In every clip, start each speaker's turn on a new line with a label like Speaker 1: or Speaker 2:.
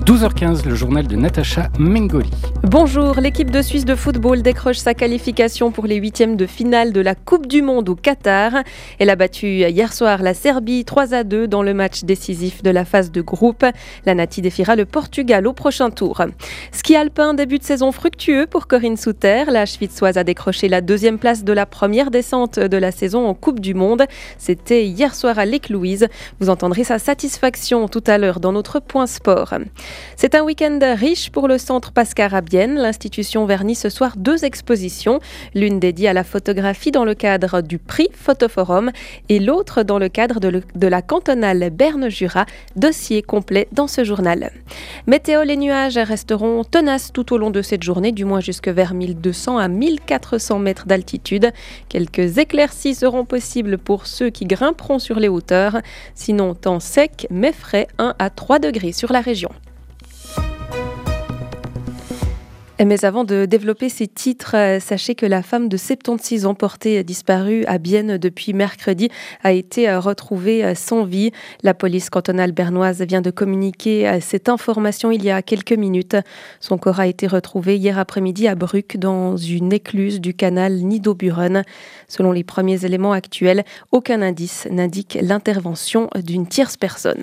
Speaker 1: 12h15, le journal de Natacha Mengoli.
Speaker 2: Bonjour, l'équipe de Suisse de football décroche sa qualification pour les huitièmes de finale de la Coupe du Monde au Qatar. Elle a battu hier soir la Serbie 3-2 dans le match décisif de la phase de groupe. La Nati défiera le Portugal au prochain tour. Ski alpin, début de saison fructueux pour Corinne Souter. La Schwitzoise a décroché la deuxième place de la première descente de la saison en Coupe du Monde. C'était hier soir à Lake-Louise. Vous entendrez sa satisfaction tout à l'heure dans notre point sport. C'est un week-end riche pour le centre Pascal Rabienne. L'institution vernit ce soir 2 expositions, l'une dédiée à la photographie dans le cadre du prix Photoforum et l'autre dans le cadre de la cantonale Berne-Jura. Dossier complet dans ce journal. Météo, les nuages resteront tenaces tout au long de cette journée, du moins jusque vers 1200 à 1400 mètres d'altitude. Quelques éclaircies seront possibles pour ceux qui grimperont sur les hauteurs. Sinon, temps sec mais frais, 1 à 3 degrés sur la région. Mais avant de développer ces titres, sachez que la femme de 76 ans portée disparue à Bienne depuis mercredi a été retrouvée sans vie. La police cantonale bernoise vient de communiquer cette information il y a quelques minutes. Son corps a été retrouvé hier après-midi à Bruck dans une écluse du canal Nidoburen. Selon les premiers éléments actuels, aucun indice n'indique l'intervention d'une tierce personne.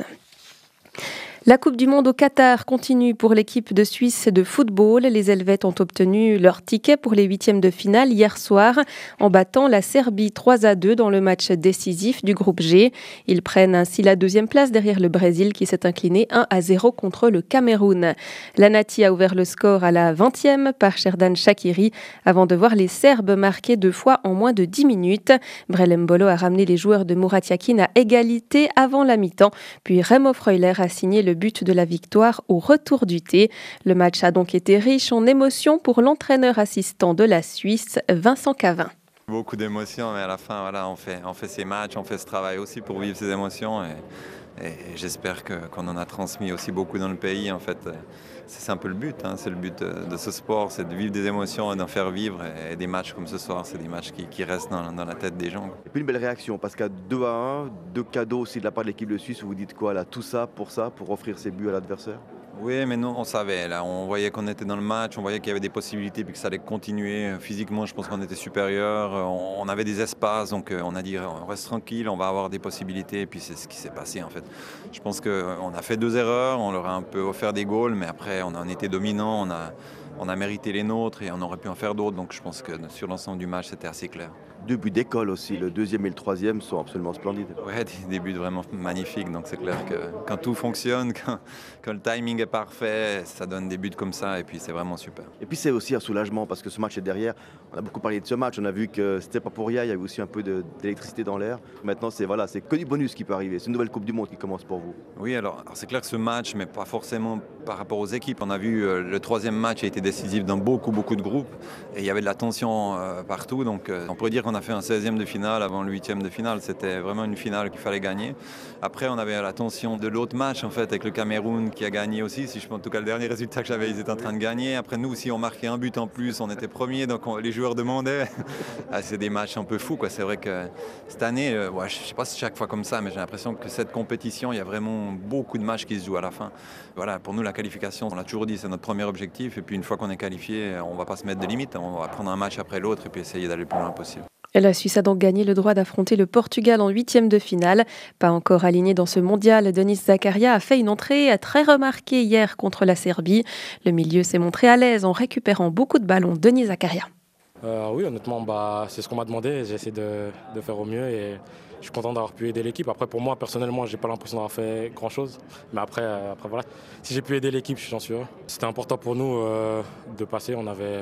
Speaker 2: La Coupe du Monde au Qatar continue pour l'équipe de Suisse de football. Les Helvètes ont obtenu leur ticket pour les huitièmes de finale hier soir en battant la Serbie 3-2 dans le match décisif du groupe G. Ils prennent ainsi la deuxième place derrière le Brésil qui s'est incliné 1-0 contre le Cameroun. La Nati a ouvert le score à la 20e par Sherdan Shaqiri avant de voir les Serbes marquer 2 fois en moins de 10 minutes. Brelembolo a ramené les joueurs de Murat Yakin à égalité avant la mi-temps, puis Remo Freuler a signé le but de la victoire au retour du thé. Le match a donc été riche en émotions pour l'entraîneur assistant de la Suisse, Vincent Cavin.
Speaker 3: Beaucoup d'émotions, mais à la fin, voilà, on fait ces matchs, on fait ce travail aussi pour vivre ces émotions et j'espère qu'on en a transmis aussi beaucoup dans le pays. En fait, c'est un peu le but, c'est le but de ce sport, c'est de vivre des émotions et d'en faire vivre. Et des matchs comme ce soir, c'est des matchs qui restent dans la tête des gens.
Speaker 4: Et puis une belle réaction, parce qu'à 2-1, 2 cadeaux aussi de la part de l'équipe de Suisse, vous dites quoi là, tout ça, pour offrir ses buts à l'adversaire?
Speaker 3: Oui, mais nous, on savait. Là, on voyait qu'on était dans le match, on voyait qu'il y avait des possibilités puis que ça allait continuer. Physiquement, je pense qu'on était supérieur. On avait des espaces, donc on a dit on reste tranquille, on va avoir des possibilités. Et puis c'est ce qui s'est passé en fait. Je pense qu'on a fait 2 erreurs, on leur a un peu offert des goals, mais après on en était dominant, on a mérité les nôtres et on aurait pu en faire d'autres. Donc je pense que sur l'ensemble du match, c'était assez clair.
Speaker 4: 2 buts d'école aussi, le deuxième et le troisième sont absolument splendides.
Speaker 3: Ouais, des buts vraiment magnifiques, donc c'est clair que quand tout fonctionne, quand le timing est parfait, ça donne des buts comme ça et puis c'est vraiment super.
Speaker 4: Et puis c'est aussi un soulagement parce que ce match est derrière. On a beaucoup parlé de ce match, on a vu que c'était pas pour rien, il y avait aussi un peu d'électricité dans l'air. Maintenant c'est que du bonus qui peut arriver, c'est une nouvelle Coupe du Monde qui commence pour vous.
Speaker 3: Oui, alors c'est clair que ce match, mais pas forcément par rapport aux équipes. On a vu le 3e match a été décisif dans beaucoup de groupes et il y avait de la tension partout, donc on pourrait dire qu'on a fait un 16e de finale avant le 8e de finale. C'était vraiment une finale qu'il fallait gagner. Après, on avait la tension de l'autre match en fait avec le Cameroun qui a gagné aussi. Si je pense en tout cas le dernier résultat que j'avais, ils étaient en train de gagner. Après nous aussi, on marquait un but en plus, on était premiers, donc les joueurs demandaient. C'est des matchs un peu fous, quoi. C'est vrai que cette année, je sais pas si chaque fois comme ça, mais j'ai l'impression que cette compétition, il y a vraiment beaucoup de matchs qui se jouent à la fin. Voilà, pour nous, la qualification, on l'a toujours dit, c'est notre premier objectif. Et puis une fois qu'on est qualifié, on va pas se mettre de limites. On va prendre un match après l'autre et puis essayer d'aller le plus loin possible.
Speaker 2: La Suisse a donc gagné le droit d'affronter le Portugal en 8e de finale. Pas encore aligné dans ce mondial, Denis Zakaria a fait une entrée très remarquée hier contre la Serbie. Le milieu s'est montré à l'aise en récupérant beaucoup de ballons. Denis Zakaria.
Speaker 5: Oui, honnêtement, c'est ce qu'on m'a demandé. J'ai essayé de faire au mieux et je suis content d'avoir pu aider l'équipe. Après, pour moi, personnellement, j'ai pas l'impression d'avoir fait grand-chose. Mais après, voilà. Si j'ai pu aider l'équipe, je suis chanceux. C'était important pour nous de passer.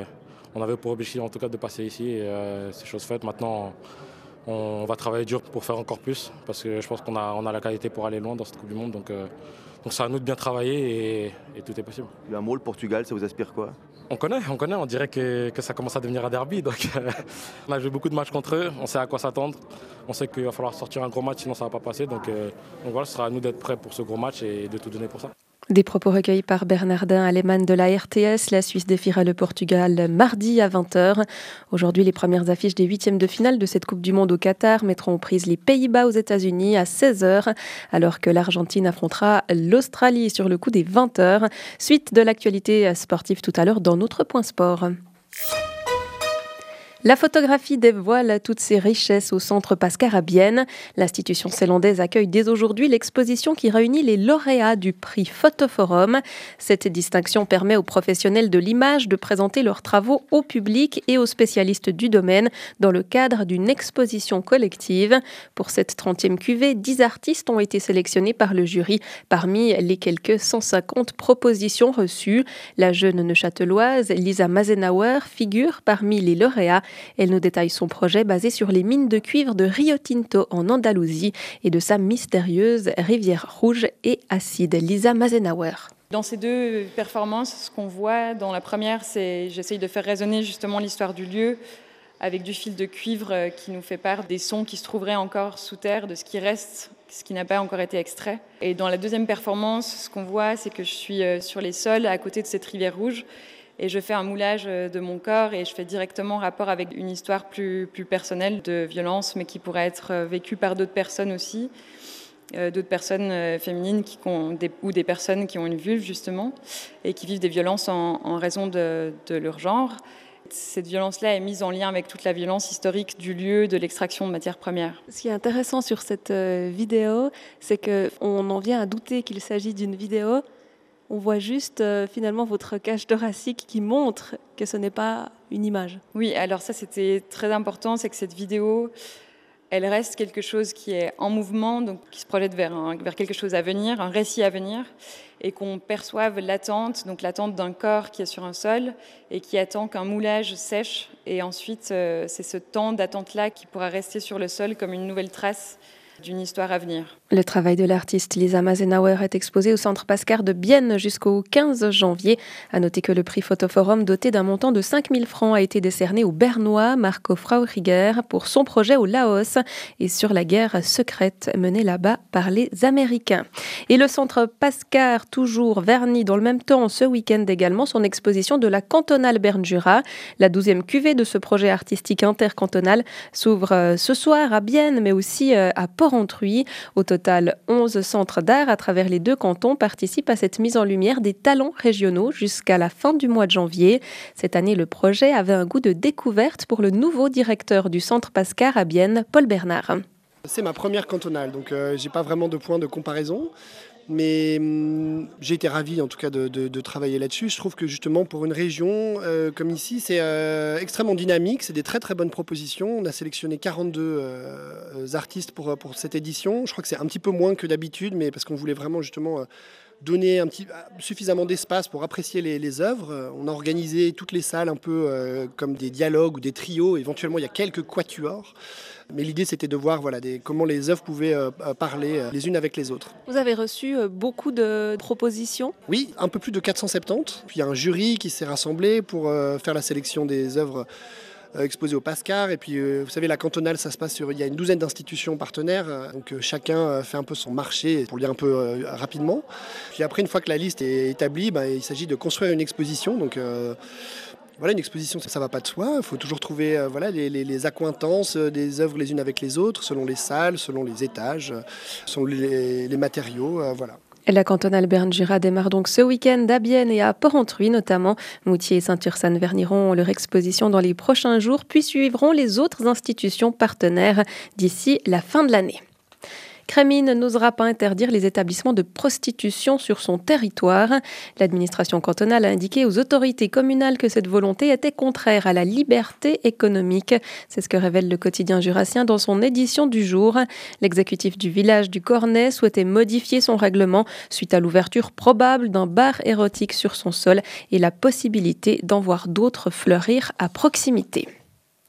Speaker 5: On avait pour objectif en tout cas de passer ici et c'est chose faite. Maintenant, on va travailler dur pour faire encore plus parce que je pense qu'on a la qualité pour aller loin dans cette Coupe du Monde. Donc c'est à nous de bien travailler et tout est possible.
Speaker 4: Un mot, le Portugal, ça vous inspire quoi?
Speaker 5: On connaît, on dirait que ça commence à devenir un derby. Donc on a joué beaucoup de matchs contre eux, on sait à quoi s'attendre. On sait qu'il va falloir sortir un gros match, sinon ça ne va pas passer. Donc voilà, ce sera à nous d'être prêts pour ce gros match et de tout donner pour ça.
Speaker 2: Des propos recueillis par Bernardin Aleman de la RTS. La Suisse défiera le Portugal mardi à 20h. Aujourd'hui, les premières affiches des huitièmes de finale de cette Coupe du Monde au Qatar mettront aux prises les Pays-Bas aux États-Unis à 16h, alors que l'Argentine affrontera l'Australie sur le coup des 20h. Suite de l'actualité sportive tout à l'heure dans notre point sport. La photographie dévoile toutes ses richesses au Centre Pascar à Bienne. L'institution zélandaise accueille dès aujourd'hui l'exposition qui réunit les lauréats du prix Photoforum. Cette distinction permet aux professionnels de l'image de présenter leurs travaux au public et aux spécialistes du domaine dans le cadre d'une exposition collective. Pour cette 30e cuvée, 10 artistes ont été sélectionnés par le jury parmi les quelques 150 propositions reçues. La jeune neuchâteloise Lisa Mazenauer figure parmi les lauréats. Elle nous détaille son projet basé sur les mines de cuivre de Rio Tinto en Andalousie et de sa mystérieuse rivière rouge et acide. Lisa Mazenauer.
Speaker 6: Dans ces deux performances, ce qu'on voit dans la première, c'est j'essaye de faire résonner justement l'histoire du lieu avec du fil de cuivre qui nous fait part des sons qui se trouveraient encore sous terre, de ce qui reste, ce qui n'a pas encore été extrait. Et dans la deuxième performance, ce qu'on voit, c'est que je suis sur les sols à côté de cette rivière rouge. Et je fais un moulage de mon corps et je fais directement rapport avec une histoire plus personnelle de violence, mais qui pourrait être vécue par d'autres personnes aussi, d'autres personnes féminines ou des personnes qui ont une vulve justement, et qui vivent des violences en raison de leur genre. Cette violence-là est mise en lien avec toute la violence historique du lieu de l'extraction de matières premières.
Speaker 2: Ce qui est intéressant sur cette vidéo, c'est qu'on en vient à douter qu'il s'agit d'une vidéo. On voit juste finalement votre cage thoracique qui montre que ce n'est pas une image.
Speaker 6: Oui, alors ça c'était très important, c'est que cette vidéo, elle reste quelque chose qui est en mouvement, donc qui se projette vers quelque chose à venir, un récit à venir, et qu'on perçoive l'attente, donc l'attente d'un corps qui est sur un sol et qui attend qu'un moulage sèche. Et ensuite, c'est ce temps d'attente-là qui pourra rester sur le sol comme une nouvelle trace d'une histoire à venir.
Speaker 2: Le travail de l'artiste Lisa Mazenauer est exposé au Centre Pascar de Bienne jusqu'au 15 janvier. À noter que le prix Photoforum, doté d'un montant de 5 000 francs, a été décerné au Bernois Marco Frauchiger pour son projet au Laos et sur la guerre secrète menée là-bas par les Américains. Et le Centre Pascar, toujours verni dans le même temps ce week-end également, son exposition de la cantonale Berne-Jura. La 12e cuvée de ce projet artistique intercantonal s'ouvre ce soir à Bienne, mais aussi à Porrentruy. Au total, 11 centres d'art à travers les deux cantons participent à cette mise en lumière des talents régionaux jusqu'à la fin du mois de janvier. Cette année, le projet avait un goût de découverte pour le nouveau directeur du Centre Pascar à Bienne, Paul Bernard.
Speaker 7: C'est ma première cantonale, donc j'ai pas vraiment de point de comparaison. Mais j'ai été ravi en tout cas de travailler là-dessus. Je trouve que justement pour une région comme ici, c'est extrêmement dynamique. C'est des très très bonnes propositions. On a sélectionné 42 artistes pour cette édition. Je crois que c'est un petit peu moins que d'habitude, mais parce qu'on voulait vraiment justement donner suffisamment d'espace pour apprécier les œuvres. On a organisé toutes les salles un peu comme des dialogues ou des trios. Éventuellement, il y a quelques quatuors. Mais l'idée, c'était de voir comment les œuvres pouvaient parler les unes avec les autres.
Speaker 2: Vous avez reçu beaucoup de propositions ?
Speaker 7: Oui, un peu plus de 470. Puis il y a un jury qui s'est rassemblé pour faire la sélection des œuvres exposées au Pascar. Et puis, vous savez, la cantonale, ça se passe il y a une douzaine d'institutions partenaires. Donc, chacun fait un peu son marché, pour le dire un peu rapidement. Puis après, une fois que la liste est établie, il s'agit de construire une exposition. Donc, une exposition, ça ne va pas de soi. Il faut toujours trouver les accointances des œuvres les unes avec les autres, selon les salles, selon les étages, selon les matériaux. Voilà.
Speaker 2: La cantonale Berne-Jura démarre donc ce week-end à Bienne et à Porrentruy notamment. Moutier et Saint-Ursanne verniront leur exposition dans les prochains jours, puis suivront les autres institutions partenaires d'ici la fin de l'année. Crémine n'osera pas interdire les établissements de prostitution sur son territoire. L'administration cantonale a indiqué aux autorités communales que cette volonté était contraire à la liberté économique. C'est ce que révèle le quotidien jurassien dans son édition du jour. L'exécutif du village du Cornet souhaitait modifier son règlement suite à l'ouverture probable d'un bar érotique sur son sol et la possibilité d'en voir d'autres fleurir à proximité.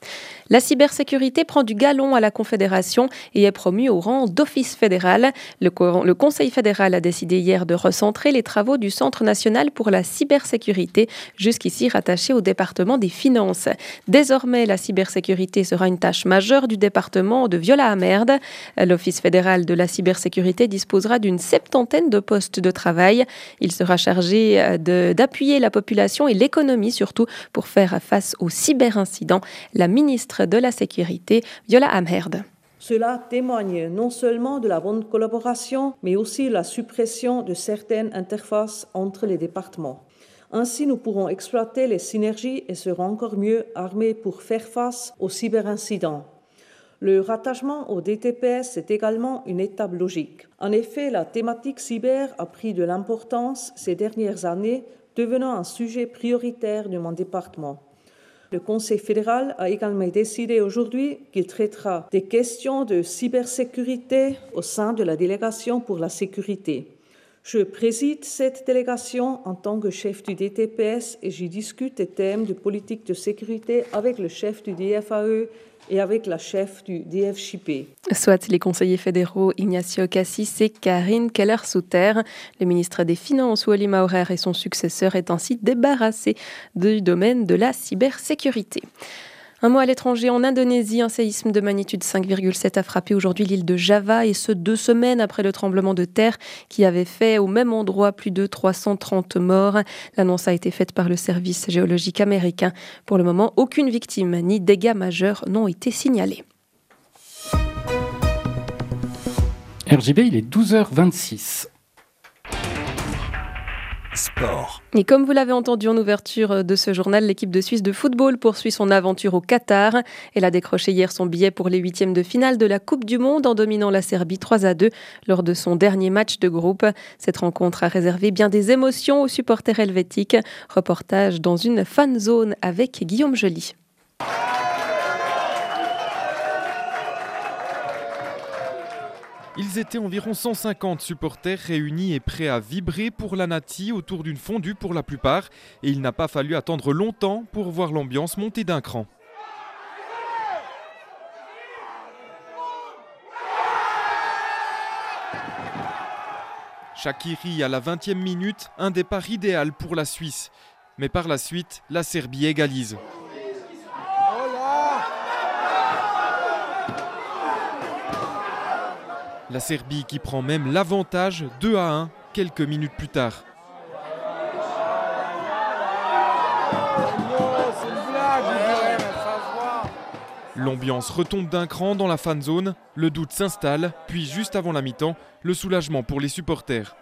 Speaker 2: La cybersécurité prend du galon à la Confédération et est promue au rang d'office fédéral. Le Conseil fédéral a décidé hier de recentrer les travaux du Centre national pour la cybersécurité, jusqu'ici rattaché au département des finances. Désormais, la cybersécurité sera une tâche majeure du département de Viola Amherd. L'Office fédéral de la cybersécurité disposera d'une 70aine de postes de travail. Il sera chargé d'appuyer la population et l'économie surtout pour faire face aux cyberincidents. La ministre de la Sécurité, Viola Amherd.
Speaker 8: Cela témoigne non seulement de la bonne collaboration, mais aussi de la suppression de certaines interfaces entre les départements. Ainsi, nous pourrons exploiter les synergies et serons encore mieux armés pour faire face aux cyberincidents. Le rattachement au DTPS est également une étape logique. En effet, la thématique cyber a pris de l'importance ces dernières années, devenant un sujet prioritaire de mon département. Le Conseil fédéral a également décidé aujourd'hui qu'il traitera des questions de cybersécurité au sein de la délégation pour la sécurité. Je préside cette délégation en tant que chef du DTPS et j'y discute des thèmes de politique de sécurité avec le chef du DFAE et avec la chef du DFJP.
Speaker 2: Soit les conseillers fédéraux Ignacio Cassis et Karine Keller-Souter. Le ministre des Finances, Wally Maurer, et son successeur est ainsi débarrassé du domaine de la cybersécurité. Un mot à l'étranger, en Indonésie, un séisme de magnitude 5,7 a frappé aujourd'hui l'île de Java, et ce 2 semaines après le tremblement de terre qui avait fait au même endroit plus de 330 morts. L'annonce a été faite par le service géologique américain. Pour le moment, aucune victime ni dégâts majeurs n'ont été signalés.
Speaker 1: RJB, il est 12h26.
Speaker 9: Sport.
Speaker 2: Et comme vous l'avez entendu en ouverture de ce journal, l'équipe de Suisse de football poursuit son aventure au Qatar. Elle a décroché hier son billet pour les 8e de finale de la Coupe du Monde en dominant la Serbie 3-2 lors de son dernier match de groupe. Cette rencontre a réservé bien des émotions aux supporters helvétiques. Reportage dans une fan zone avec Guillaume Joly.
Speaker 10: Ils étaient environ 150 supporters réunis et prêts à vibrer pour la Nati autour d'une fondue pour la plupart. Et il n'a pas fallu attendre longtemps pour voir l'ambiance monter d'un cran. Shaqiri à la 20e minute, un départ idéal pour la Suisse. Mais par la suite, la Serbie égalise. La Serbie qui prend même l'avantage 2-1 quelques minutes plus tard. L'ambiance retombe d'un cran dans la fan zone, le doute s'installe, puis juste avant la mi-temps, le soulagement pour les supporters.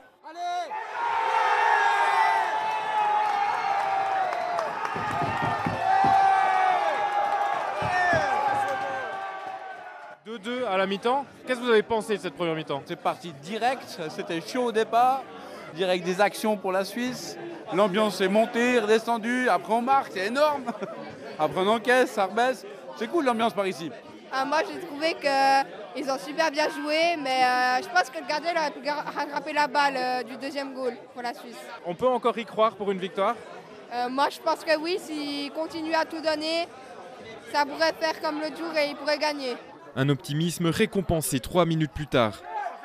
Speaker 11: 2-2 à la mi-temps. Qu'est-ce que vous avez pensé de cette première mi-temps?
Speaker 12: C'est parti direct, c'était chaud au départ, direct des actions pour la Suisse. L'ambiance est montée, redescendue, après on marque, c'est énorme. Après on encaisse, ça rebaisse. C'est cool l'ambiance par ici.
Speaker 13: Moi j'ai trouvé qu'ils ont super bien joué, mais je pense que le gardien aurait pu rattraper la balle du deuxième goal pour la Suisse.
Speaker 11: On peut encore y croire pour une victoire?
Speaker 13: Moi je pense que oui, s'ils continuent à tout donner, ça pourrait faire comme l'autre jour et ils pourraient gagner.
Speaker 10: Un optimisme récompensé 3 minutes plus tard.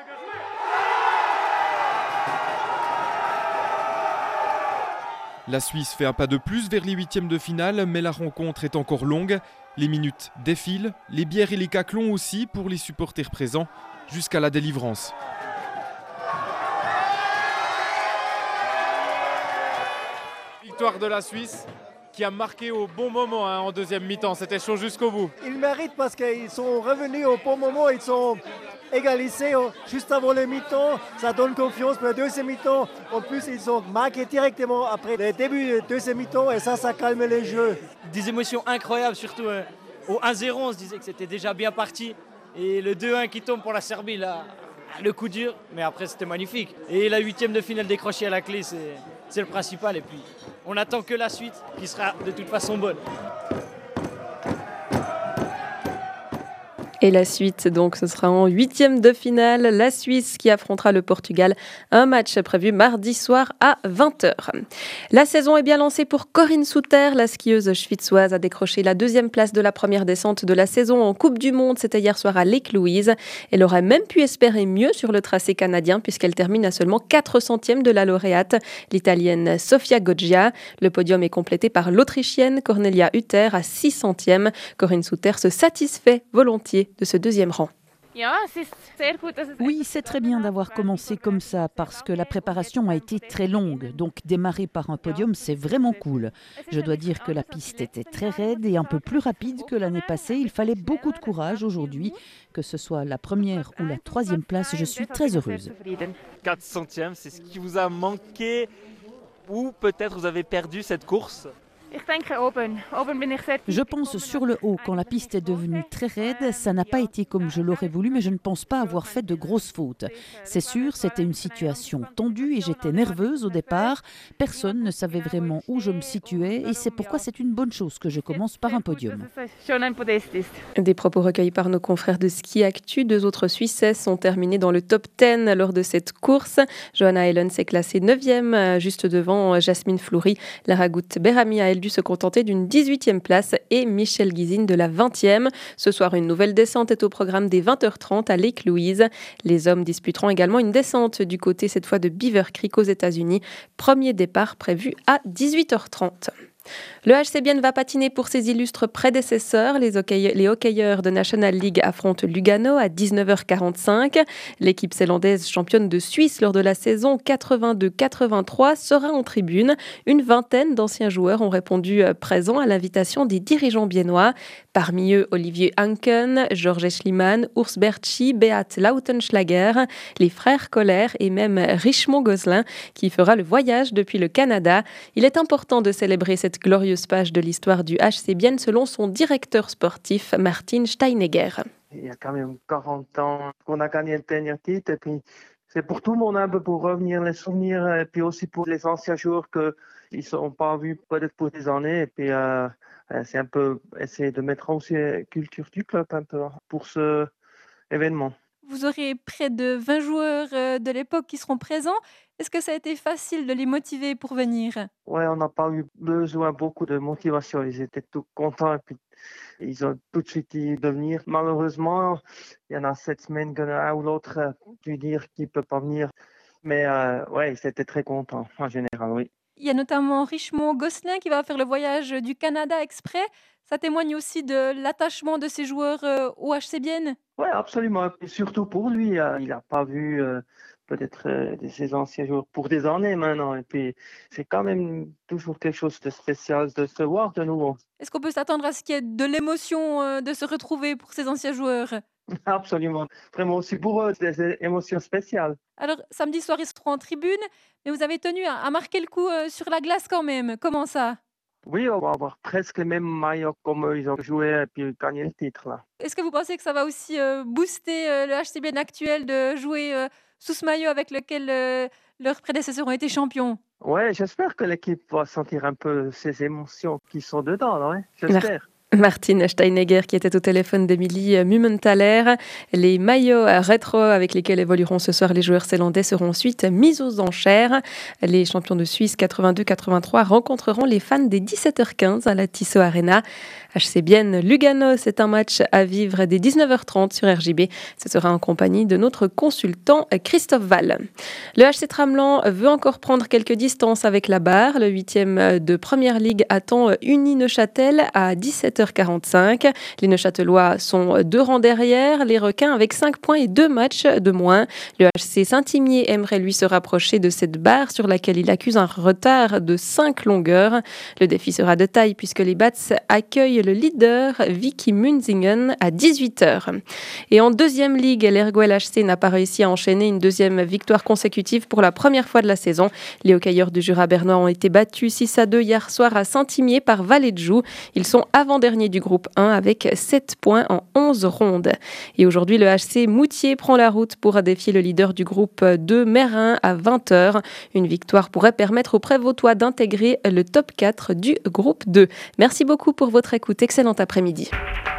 Speaker 10: La Suisse fait un pas de plus vers les 8e de finale, mais la rencontre est encore longue. Les minutes défilent, les bières et les caclons aussi pour les supporters présents, jusqu'à la délivrance.
Speaker 11: Victoire de la Suisse qui a marqué au bon moment en deuxième mi-temps. C'était chaud jusqu'au bout.
Speaker 14: Ils méritent parce qu'ils sont revenus au bon moment. Ils sont égalisés juste avant le mi-temps. Ça donne confiance pour le deuxième mi-temps. En plus, ils ont marqué directement après le début du deuxième mi-temps et ça calme les jeux.
Speaker 15: Des émotions incroyables, surtout au 1-0, on se disait que c'était déjà bien parti. Et le 2-1 qui tombe pour la Serbie, là, le coup dur, mais après c'était magnifique. Et la 8e de finale décrochée à la clé, c'est le principal. Et puis on attend que la suite, qui sera de toute façon bonne.
Speaker 2: Et la suite, donc, ce sera en 8e de finale. La Suisse qui affrontera le Portugal. Un match prévu mardi soir à 20h. La saison est bien lancée pour Corinne Sutter. La skieuse schwitzoise a décroché la 2e place de la première descente de la saison en Coupe du Monde. C'était hier soir à Lake Louise. Elle aurait même pu espérer mieux sur le tracé canadien puisqu'elle termine à seulement 4 centièmes de la lauréate, l'Italienne Sofia Goggia. Le podium est complété par l'Autrichienne Cornelia Hutter à 6 centièmes. Corinne Sutter se satisfait volontiers de ce 2e rang.
Speaker 9: Oui, c'est très bien d'avoir commencé comme ça parce que la préparation a été très longue. Donc démarrer par un podium, c'est vraiment cool. Je dois dire que la piste était très raide et un peu plus rapide que l'année passée. Il fallait beaucoup de courage aujourd'hui. Que ce soit la première ou la 3e place, je suis très heureuse.
Speaker 16: 4 centièmes, c'est ce qui vous a manqué ou peut-être vous avez perdu cette course ?
Speaker 9: Je pense sur le haut, quand la piste est devenue très raide, ça n'a pas été comme je l'aurais voulu, mais je ne pense pas avoir fait de grosses fautes. C'est sûr, c'était une situation tendue et j'étais nerveuse au départ. Personne ne savait vraiment où je me situais et c'est pourquoi c'est une bonne chose que je commence par un podium.
Speaker 2: Des propos recueillis par nos confrères de Ski Actu. 2 autres Suissesses sont terminées dans le top 10 lors de cette course. Johanna Ellen s'est classée 9e, juste devant Jasmine Fleury. Lara Gut-Berami a dû se contenter d'une 18e place et Michel Guizine de la 20e. Ce soir, une nouvelle descente est au programme des 20h30 à Lake Louise. Les hommes disputeront également une descente du côté cette fois de Beaver Creek aux États-Unis. Premier départ prévu à 18h30. Le HC Bienne va patiner pour ses illustres prédécesseurs. Les hockeyeurs de National League affrontent Lugano à 19h45. L'équipe zélandaise championne de Suisse lors de la saison 82-83 sera en tribune. Une vingtaine d'anciens joueurs ont répondu présents à l'invitation des dirigeants biennois. Parmi eux, Olivier Hanken, Georges Schliemann, Urs Bertschi, Beat Lautenschlager, les frères Koller et même Richemont Gosselin qui fera le voyage depuis le Canada. Il est important de célébrer cette glorieuse page de l'histoire du HC Bienne selon son directeur sportif Martin Steinegger.
Speaker 17: Il y a quand même 40 ans qu'on a gagné le dernier titre et puis c'est pour tout le monde un peu pour revenir les souvenirs et puis aussi pour les anciens joueurs qu'ils ne sont pas vus peut-être pour des années et puis c'est un peu essayer de mettre aussi la culture du club un peu pour ce événement.
Speaker 18: Vous aurez près de 20 joueurs de l'époque qui seront présents. Est-ce que ça a été facile de les motiver pour venir ?
Speaker 17: Oui, on n'a pas eu besoin beaucoup de motivation. Ils étaient tous contents et puis ils ont tout de suite dit de venir. Malheureusement, il y en a cette semaine qu'un ou l'autre a pu dire qu'il ne peut pas venir. Mais ouais, ils étaient très contents en général, oui.
Speaker 18: Il y a notamment Richemont Gosselin qui va faire le voyage du Canada exprès. Ça témoigne aussi de l'attachement de ces joueurs au HC Bienne.
Speaker 17: Oui, absolument. Et surtout pour lui, il n'a pas vu peut-être ses anciens joueurs pour des années maintenant. Et puis, c'est quand même toujours quelque chose de spécial de se voir de nouveau.
Speaker 18: Est-ce qu'on peut s'attendre à ce qu'il y ait de l'émotion de se retrouver pour ces anciens joueurs ?
Speaker 17: Absolument. Vraiment aussi pour eux, des émotions spéciales.
Speaker 18: Alors, samedi soir, ils seront en tribune, mais vous avez tenu à marquer le coup sur la glace quand même. Comment ça ?
Speaker 17: Oui, on va avoir presque les mêmes maillots comme eux, ils ont joué et puis gagné le titre. Là.
Speaker 18: Est-ce que vous pensez que ça va aussi booster le HC Bienne actuel de jouer sous ce maillot avec lequel leurs prédécesseurs ont été champions ?
Speaker 17: Oui, j'espère que l'équipe va sentir un peu ces émotions qui sont dedans. Là, ouais. J'espère.
Speaker 2: Martin Steinegger qui était au téléphone d'Emilie Mumenthaler. Les maillots rétro avec lesquels évolueront ce soir les joueurs zélandais seront ensuite mis aux enchères. Les champions de Suisse 82-83 rencontreront les fans des 17h15 à la Tissot Arena. HC Bienne Lugano, c'est un match à vivre dès 19h30 sur RJB. Ce sera en compagnie de notre consultant Christophe Val. Le HC Tramelan veut encore prendre quelques distances avec la barre. Le 8e de Première Ligue attend Uni Neuchâtel à 17h45. Les Neuchâtelois sont 2 rangs derrière. Les Requins avec 5 points et 2 matchs de moins. Le HC Saint-Imier aimerait lui se rapprocher de cette barre sur laquelle il accuse un retard de 5 longueurs. Le défi sera de taille puisque les Bats accueillent le leader Vicky Munzingen à 18h. Et en 2e ligue, l'Ergoel HC n'a pas réussi à enchaîner une 2e victoire consécutive pour la première fois de la saison. Les hockeyeurs du Jura bernois ont été battus 6-2 hier soir à Saint-Imier par Vallée-de-Joux. Ils sont avant-derniers du groupe 1 avec 7 points en 11 rondes. Et aujourd'hui, le HC Moutier prend la route pour défier le leader du groupe 2, Mérin, à 20h. Une victoire pourrait permettre aux Prévôtois d'intégrer le top 4 du groupe 2. Merci beaucoup pour votre écoute. Excellent après-midi.